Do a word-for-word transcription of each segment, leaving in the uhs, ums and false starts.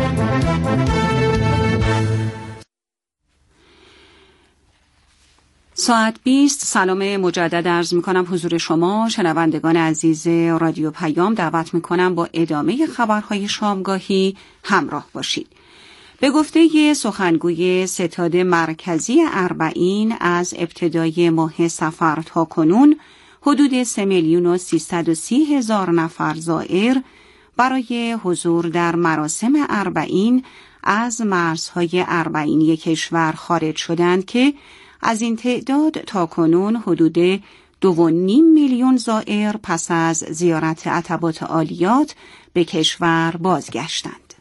ساعت بیست. سلام مجدد عرض می کنم حضور شما شنوندگان عزیز رادیو پیام. دعوت می کنم با ادامه خبرهای شامگاهی همراه باشید. به گفته سخنگوی ستاد مرکزی اربعین، از ابتدای ماه صفر تا کنون حدود سه میلیون و سیصد و سی هزار نفر زائر برای حضور در مراسم اربعین از مرزهای اربعینی کشور خارج شدند که از این تعداد تا کنون حدود دو و نیم میلیون زائر پس از زیارت عتبات عالیات به کشور بازگشتند.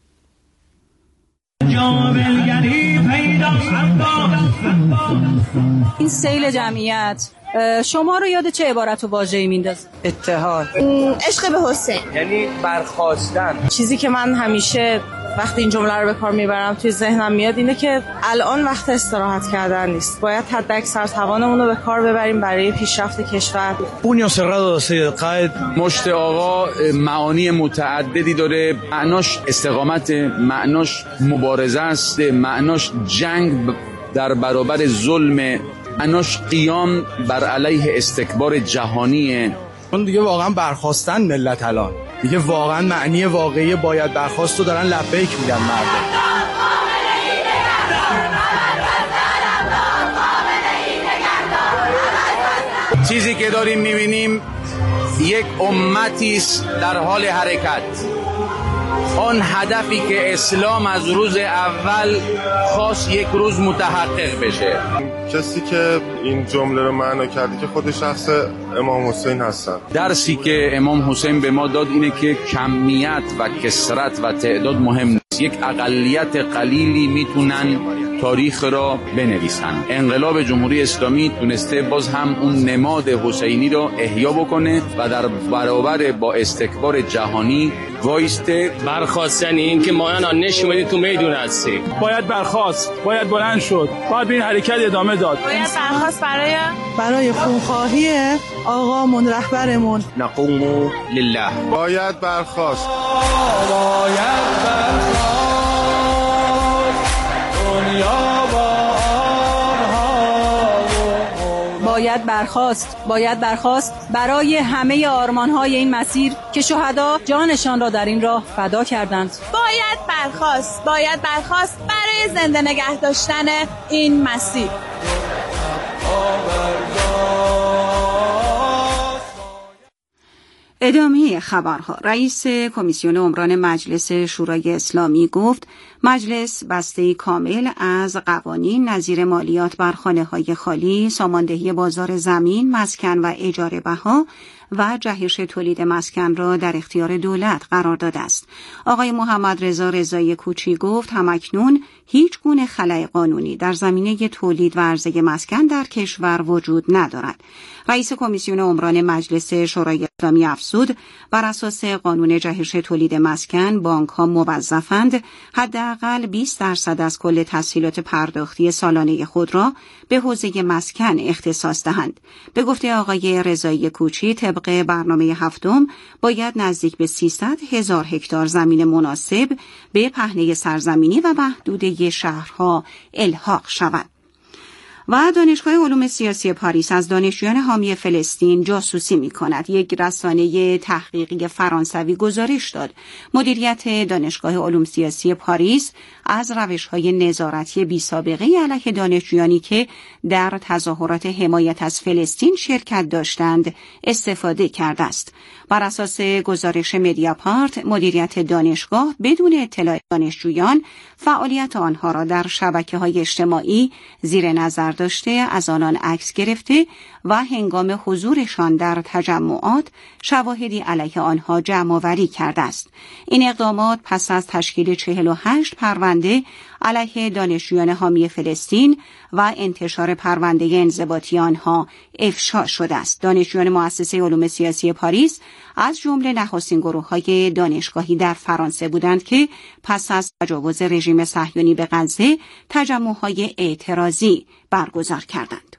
این سیل جمعیت شما رو یاد چه عبارت و واژه‌ای میندازه؟ اتحاد، عشق به حسین، یعنی برخاستن. چیزی که من همیشه وقتی این جمله رو به کار میبرم توی ذهنم میاد اینه که الان وقت استراحت کردن نیست، باید حداکثر توانمون رو به کار ببریم برای پیشرفت کشور. پونیو سرادو سید قائد. مشت آقا معانی متعددی داره، معناش استقامت، معناش مبارزه است، معناش جنگ در برابر ظلم، معناش قیام بر علیه استکبار جهانیه. اون دیگه واقعا برخواستن ملت الان دیگه واقعا معنی واقعی باید برخواست رو دارن لبیک میگن مردم. چیزی که داریم میبینیم یک امتی است در حال حرکت. آن هدفی که اسلام از روز اول خواست یک روز متحقق بشه. کسی که این جمله رو معنا کرده که خود شخص امام حسین هستن. درسی که امام حسین به ما داد اینه که کمیت و کثرت و تعداد مهم نیست. یک اقلیت قلیلی میتونن تاریخ را بنویسن. انقلاب جمهوری اسلامی تونسته باز هم اون نماد حسینی را احیا بکنه و در برابر با استکبار جهانی وایسته. برخواست یعنی این که ما الان نشونیم تو میدون هستیم. باید برخواست، باید بلند شد، باید به این حرکت ادامه داد. باید برخواست برای برای خونخواهی آقامون رهبرمون. نقوم لله. باید برخواست. باید برخواست. دنیا با باید برخاست، باید برخاست برای همه آرمان‌های این مسیر که شهدا جانشان را در این راه فدا کردند. باید برخاست، باید برخاست برای زنده نگه داشتن این مسیر. ادامه خبرها. رئیس کمیسیون عمران مجلس شورای اسلامی گفت مجلس بسته‌ای کامل از قوانین نظیر مالیات بر خانه‌های خالی، ساماندهی بازار زمین، مسکن و اجاره بها و جهش تولید مسکن را در اختیار دولت قرار داده است. آقای محمد رضا رضایی کوچی گفت همکنون هیچ گونه خلأ قانونی در زمینه تولید و عرضه مسکن در کشور وجود ندارد. رئیس کمیسیون عمران مجلس شورای اسلامی افزود بر اساس قانون جهش تولید مسکن بانک‌ها موظفند حداقل بیست درصد از کل تسهیلات پرداختی سالانه خود را به حوزه مسکن اختصاص دهند. به گفته آقای رضایی کوچی طبق برنامه هفتم باید نزدیک به سیصد هزار هکتار زمین مناسب به پهنه سرزمینی و محدوده شهرها الحاق شود. و دانشگاه علوم سیاسی پاریس از دانشجویان حامی فلسطین جاسوسی می کند. یک رسانه تحقیقی فرانسوی گزارش داد مدیریت دانشگاه علوم سیاسی پاریس از روش‌های نظارتی بی‌سابقه علیه دانشجویانی که در تظاهرات حمایت از فلسطین شرکت داشتند استفاده کرده است. بر اساس گزارش مدیاپارت، مدیریت دانشگاه بدون اطلاع دانشجویان فعالیت آنها را در شبکه‌های اجتماعی زیر نظر داشته، از آنان عکس گرفته و هنگام حضورشان در تجمعات شواهدی علیه آنها جمع‌آوری کرده است. این اقدامات پس از تشکیل چهل و هشت پرونده علیه دانشجویان حامی فلسطین و انتشار پرونده انضباطی آنها افشا شده است. دانشجویان مؤسسه علوم سیاسی پاریس از جمله نخستین گروه‌های دانشگاهی در فرانسه بودند که پس از تجاوز رژیم صهیونی به غزه تجمع‌های اعتراضی برگزار کردند.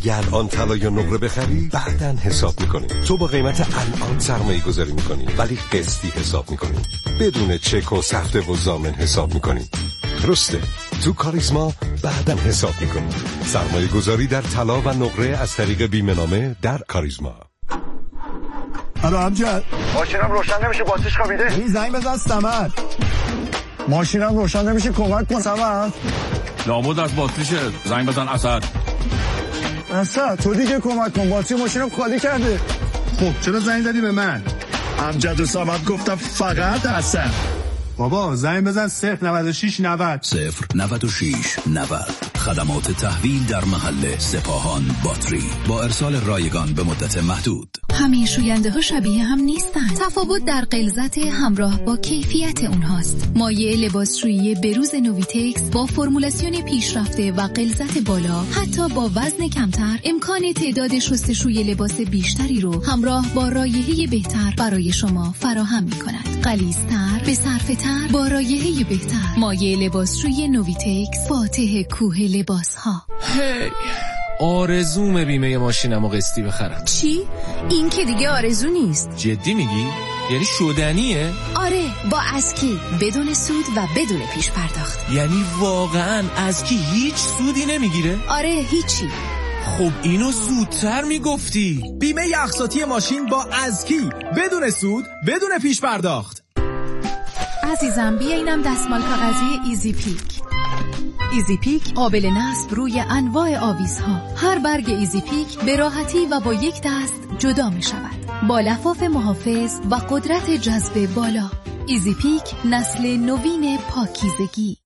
اگه الان طلا یا نقره بخری بعداً حساب میکنیم. تو با قیمت الان سرمایه گذاری میکنی ولی قسطی حساب میکنی، بدون چک و سفته و ضامن حساب میکنی. درسته، تو کاریزما بعداً حساب میکنی. سرمایه گذاری در طلا و نقره از طریق بیمه نامه در کاریزما. الو امجد، ماشینم روشن نمیشه، باتریش خوابیده. این زنگ بزن سمر. ماشینم روشن نمیشه، کمک کن سمر. لابد از باتریشه، زنگ بزن اسد. اسد تو دیگه کمک کن، باتری ماشینم خالی کرده. خب چرا زنگ زدی به من؟ امجد و سمر گفتم فقط اسد. بابا زنگ بزن صفر نود و شش نود صفر نود و شش نود. خدمات تحویل در محل سپاهان باتری با ارسال رایگان به مدت محدود. همه شوینده ها شبیه هم نیستن. تفاوت در غلظت همراه با کیفیت اونهاست. مایع لباسشویی بروز نویتکس با فرمولاسیون پیشرفته و غلظت بالا، حتی با وزن کمتر امکان تعداد شستشوی لباس بیشتری رو همراه با رایحه بهتر برای شما فراهم می‌کند. غلیظ‌تر، به صرفه‌تر، با رایحه بهتر. مایع لباسشویی نویتکس، فاتح کوه لباس‌ها. هی آرزوم بیمه ماشینمو قسطی بخرم. چی؟ این که دیگه آرزو نیست. جدی میگی؟ یعنی شدنیه؟ آره، با اسکی، بدون سود و بدون پیش پرداخت. یعنی واقعا اسکی هیچ سودی نمیگیره؟ آره، هیچی. خب اینو زودتر میگفتی. بیمه اقساطی ماشین با اسکی، بدون سود، بدون پیش پرداخت. عزیزم بیا اینم دستمال کاغذی ایزی پیک. ایزی پیک قابل نصب روی انواع آویزها. هر برگ ایزی پیک به راحتی و با یک دست جدا می شود، با لفاف محافظ و قدرت جذب بالا. ایزی پیک نسل نوین پاکیزگی.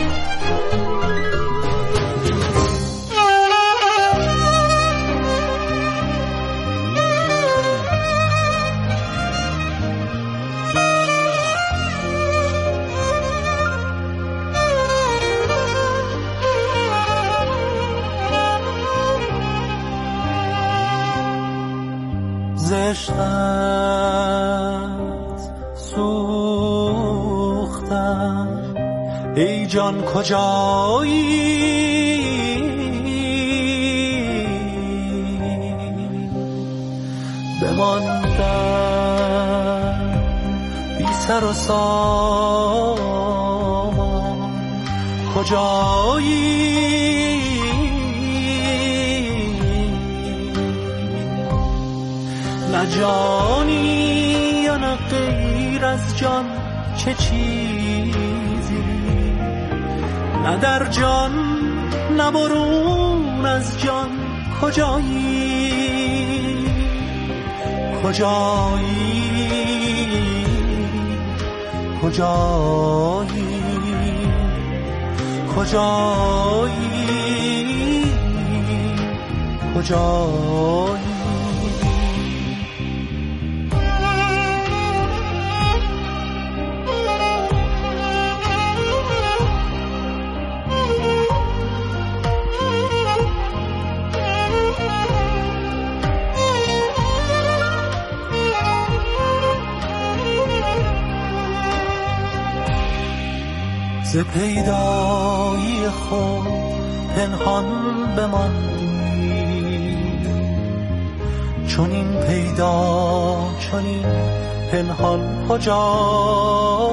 عشقت سوختم، ای جان کجایی؟ بماندم بی سر و سامان، کجایی؟ نه جانی یا نه غیر از جان چه چیزی، نه در جان نه برون از جان کجایی؟ کجایی؟ کجایی؟ کجایی؟ کجایی؟ ز پیدایی خود پنهان بماندی، چون این پیدا چون این پنهان کجا؟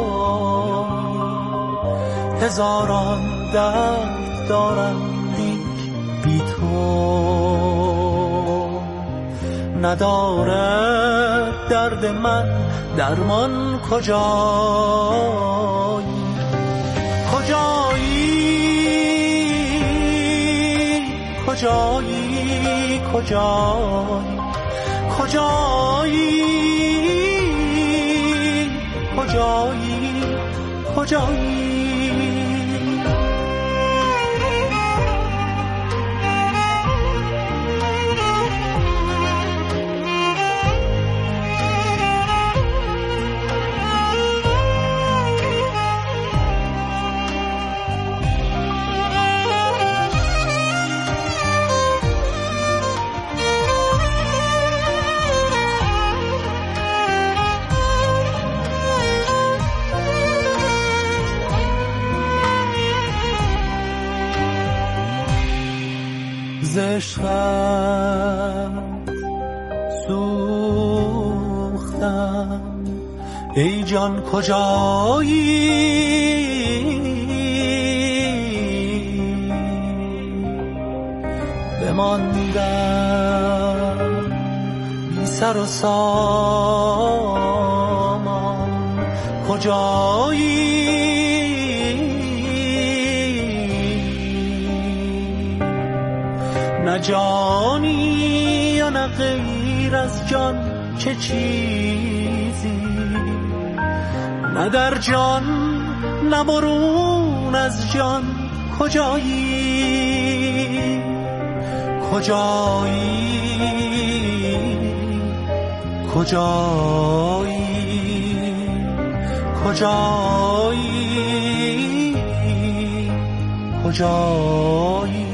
هزاران درد دارم لیک بی تو، ندارد درد من درمان کجایی؟ کجایی؟ کجایی؟ کجایی؟ کجایی؟ کجایی؟ کجایی؟ ز عشقت سوختم. ای جان کجایی؟ بماندم بی سر و سامان. کجایی؟ نه جانی یا نه غیر از جان چه چیزی، نه در جان نه برون از جان. کجایی؟ کجایی؟ کجایی؟ کجایی؟ کجایی؟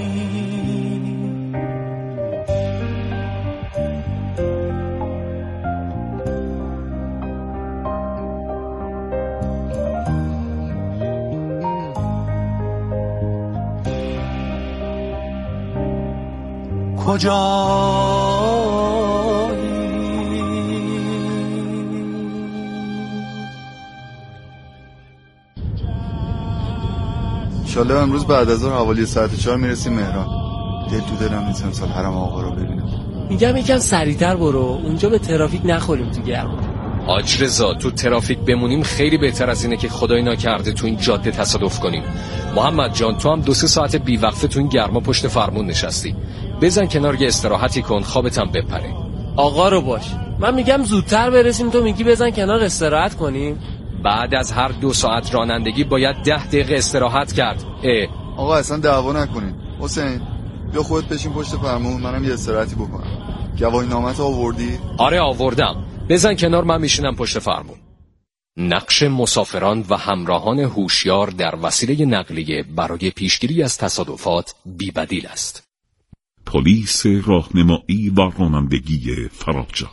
انشالله امروز بعد از ظهر حوالی ساعت چهار میرسیم مهران. دل تو دلم نیست امسال حرم آقا رو ببینم. میگم یکم سریعتر برو، اونجا به ترافیک نخوریم تو گرما. حاج رضا تو ترافیک بمونیم خیلی بهتر از اینه که خدای ناکرده تو این جاده تصادف کنیم. محمد جان تو هم دو سه ساعت بی وقفه تو این گرما پشت فرمون نشستی، بزن کنار یه استراحتی کن، خوابتم بپره. آقا رو باش، من میگم زودتر برسیم، تو میگی بزن کنار استراحت کنیم. بعد از هر دو ساعت رانندگی باید ده دقیقه استراحت کرد. اه. آقا اصلا دعوا نکنین. حسین بیا خودت بشین پشت فرمون، منم یه استراحتی بکنم. گواهی نامت آوردی؟ آره آوردم، بزن کنار من میشینم پشت فرمون. نقش مسافران و همراهان هوشیار در وسیله نقلیه برای پیشگیری از تصادفات بی‌بدیل است. پلیس راهنمایی و رانندگی فراجا.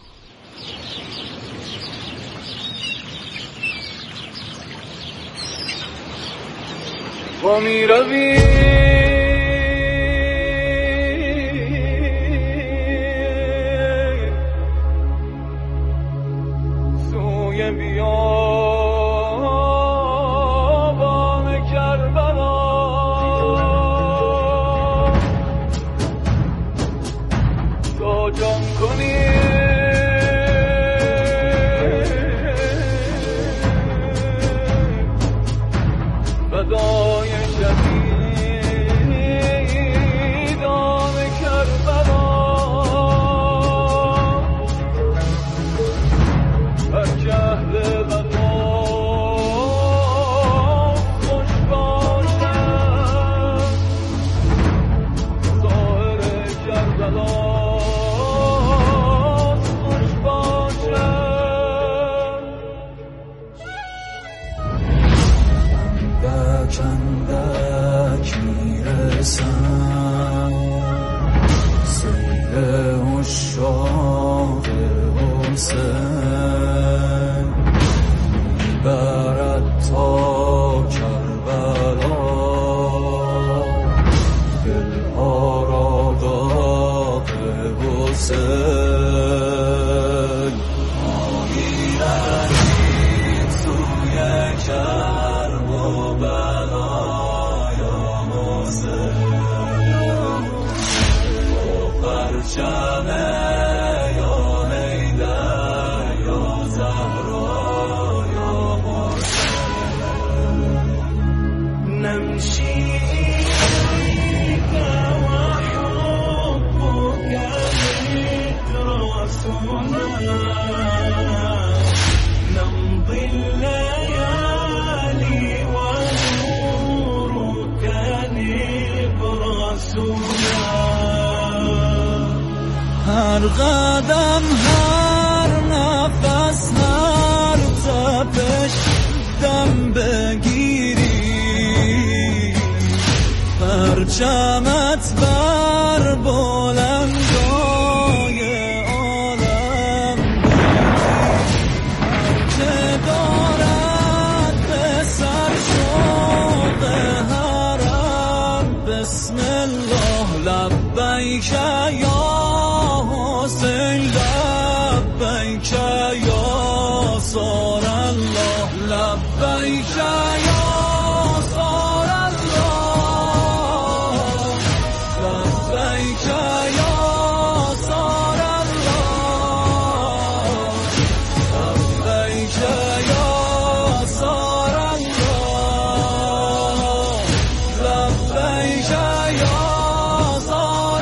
با می روی سوی بیابان کربلا، تا جان کنی فدای شهیدان کربلا. هر جهل بلا خوش باشد، ظاهر کربلا خوش باشد. اندک اندک میرسم سیل عشاق حسین، میبرد تا کربلا دلها را داغ حسین. ما میرویم سوی کرب و بلا یا حسین، با پرچم یا حیدر یا زهرا یا حسین. نمشي إليك وحبك رسولنا، نمضي الليالي ونورك نبرسنا. هر قدم هر نفس هر تپش دم بگیری، پرچمت بر بلندای عالم بگیر. که دارد به سر شوق حرم، بسم الله لبیک یا حسین لبیک یا سار الله لبیک یا سار الله لبیک یا سار الله لبیک یا سار الله لبیک یا سار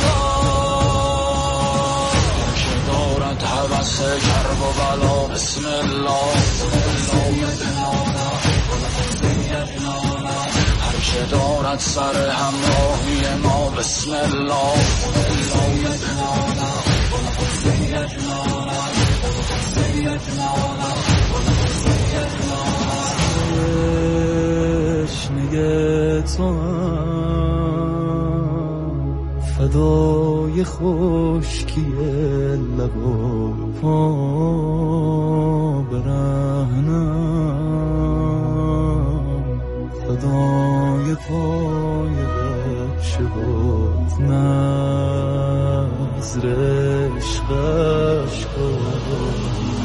الله که دارد حوث کرب و بلا بسم الله هر که دارد سر همراهی ما بسم الله تشنه تو فدای خشکی لب و پا برهنم فدای پای بچه بود نظر عشقش کن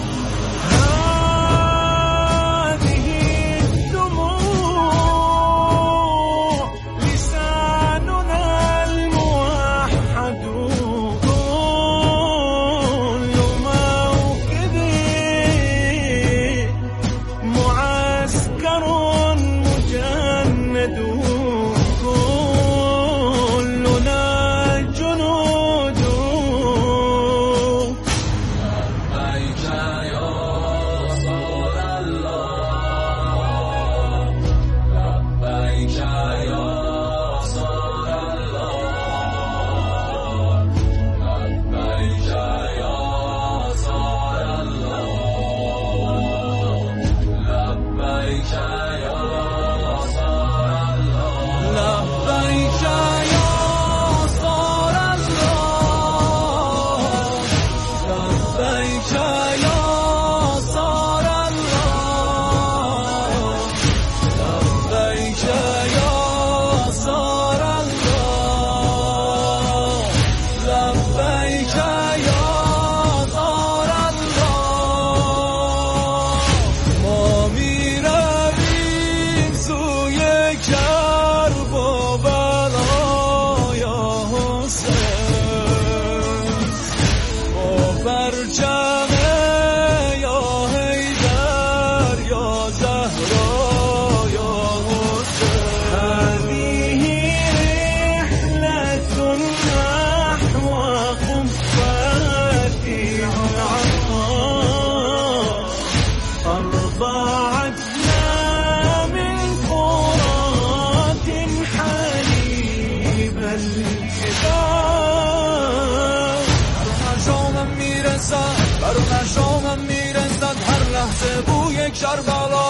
کربلا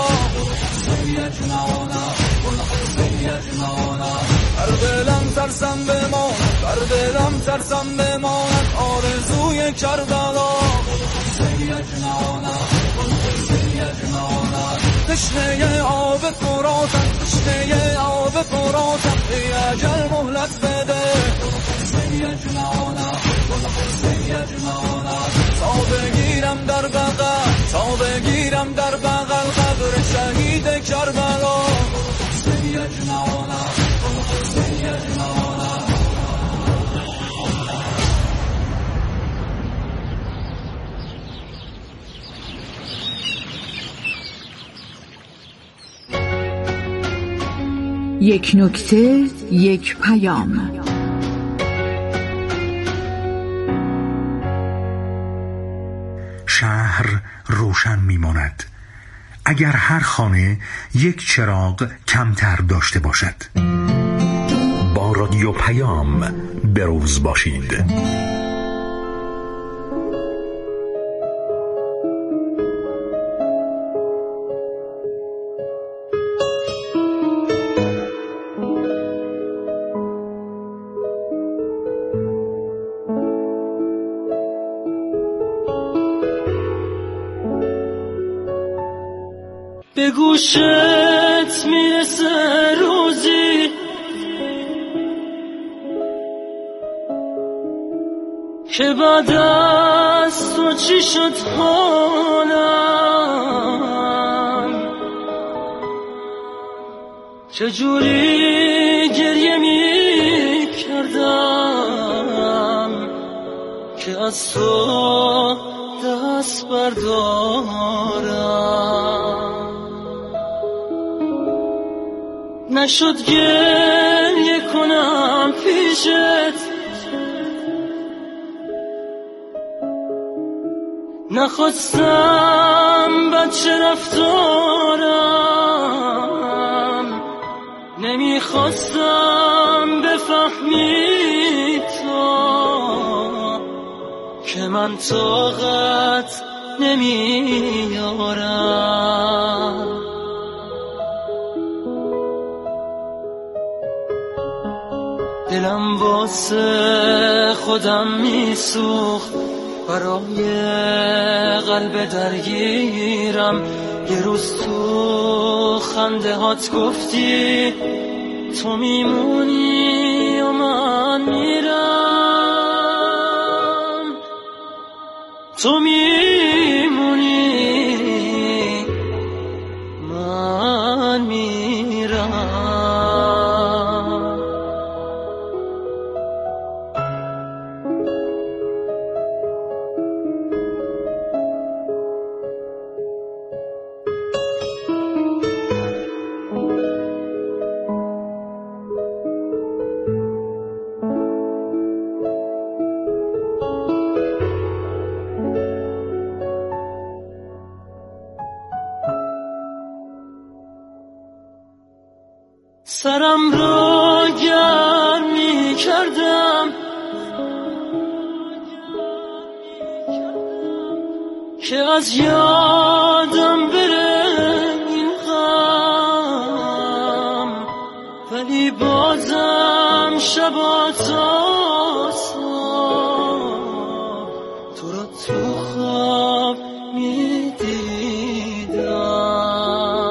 بر دلم ترسم بماند بر دلم ترسم بماند آرزوی کربلا تشنه آب فراتم تشنه آب فراتم ای اجل مهلت بده تا بگیرم در بغل تا بگیرم در بغل قبر شهید کربلا یک نکته یک پیام. شهر روشن میماند اگر هر خانه یک چراغ کمتر داشته باشد. با رادیو پیام بروز باشید. به گوشت میرسه روزی که بعد از تو چی شد حالم، چجوری گریه می کردم که از تو دست بردارم. نشد گریه کنم پیشت، نخواستم بچه رفتارم، نمیخواستم بفهمی تو که من طاقت نمیارم. دلم واسه خودم میسوخت، برای قلب درگیرم. یه روز تو خنده هات گفتی تو میمونی و من میرم، تو میمونی من میرم. سرم رو گرم می کردم که از یادم بره این غم، ولی بازم شبا تا صبح تو رو تو خواب می دیدم.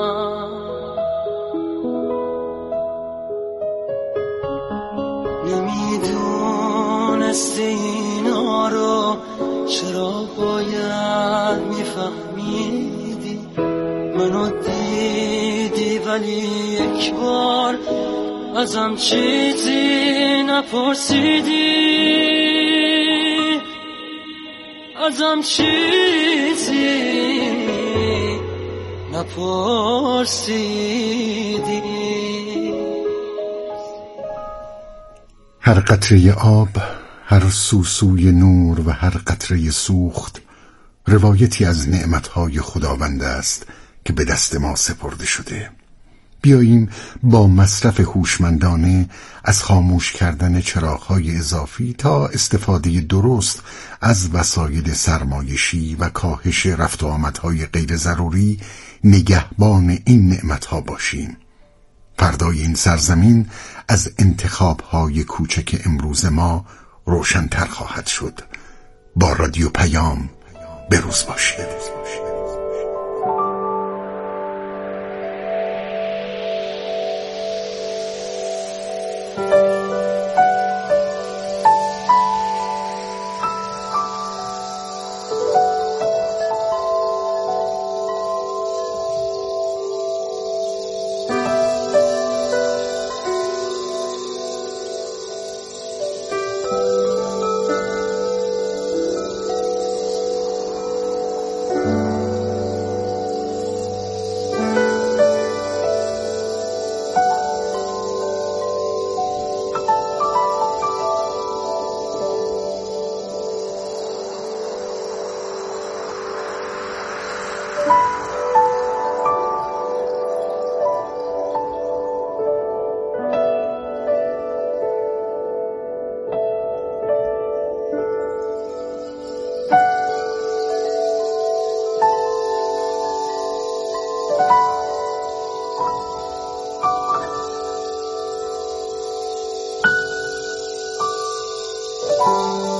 نمیدونستی اینا رو چرا باید میفهمیدی، منو دیدی ولی یک بار ازم چیزی نپرسیدی، ازم چیزی نپرسیدی. هر قطره آب، هر سوسوی نور و هر قطره سوخت روایتی از نعمتهای خداوند است که به دست ما سپرده شده. بیاییم با مصرف هوشمندانه از خاموش کردن چراغ‌های اضافی تا استفاده درست از وسایل سرمایشی و کاهش رفت و آمدهای غیر ضروری نگهبان این نعمتها باشیم. فردای این سرزمین از انتخاب‌های کوچک امروز ما روشن‌تر خواهد شد. با رادیو پیام بروز باشید. Oh